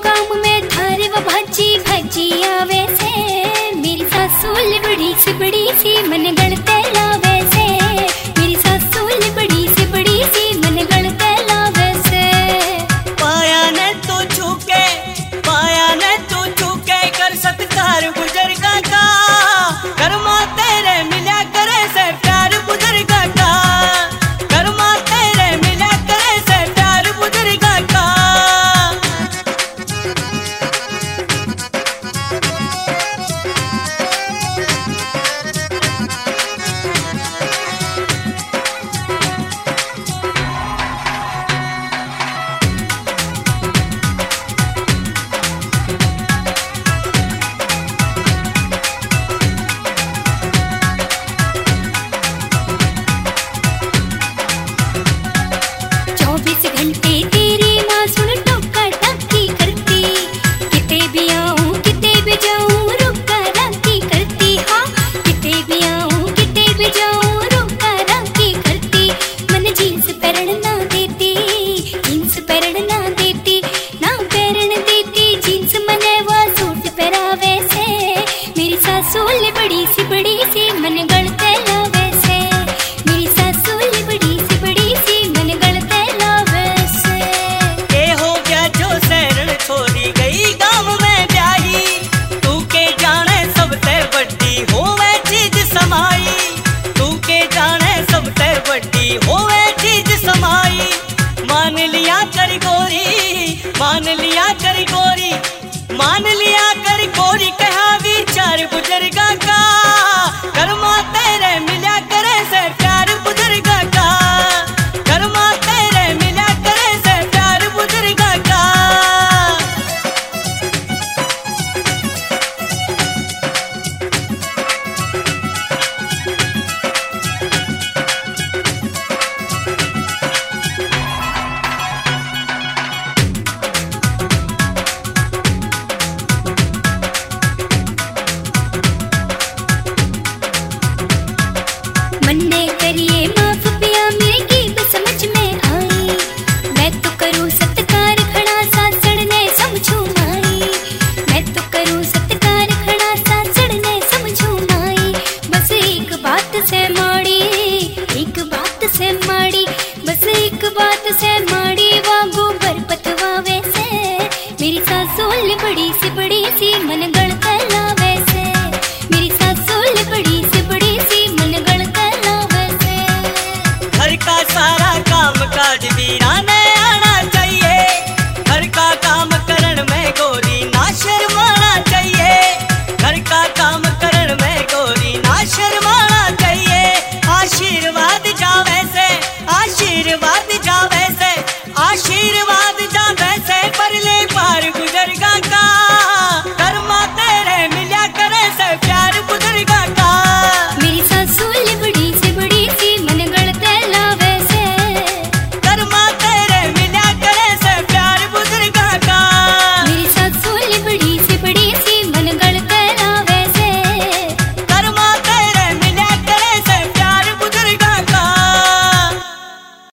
गाँव में थारे व भाजी भाजी आवे से, मेरी सासू बड़ी सी मन गणते लावे से, मेरी सासू बड़ी सी मन गणते लावे से। पाया ने तू छूके कर सत्कार बुजुर्गा का, कर्मा तेरे मिला करे से प्यार बुजुर्गा का, कर्मा तेरे मिला करे से प्यार बुजुर्गा का। बड़ी सी मन गणते लावे से, मेरी सासू बड़ी सी मन गणते लावे से। के हो गया जो शरण छोड़ी गई गाँव में ब्याही, तू के जाने सबसे बड़ी होवे चीज समाई, तू के जाने सबसे बड़ी होवे चीज समाई। मान लिया कर गोरी, मान लिया कर गोरी, मान लिया कर गोरी, कहा विचार बुजुर्गा का, कर्मा तेरे मिला करे से प्यार बुजुर्गा का, कर्मा तेरे मिला करे से प्यार बुजुर्गा का। मन्ने करिए माफ पिया मेरे की बस समझ में आई, मैं तो करूँ सत्कार खड़ा सासड़ ने समझू माई, मैं तो करूँ सत्कार खड़ा सासड़ ने समझू माई। बस एक बात से माड़ी, एक बात से माड़ी, बस एक बात से माड़ी, वो गोबर पतवावे से, मेरी सासू बड़ी सी मन गण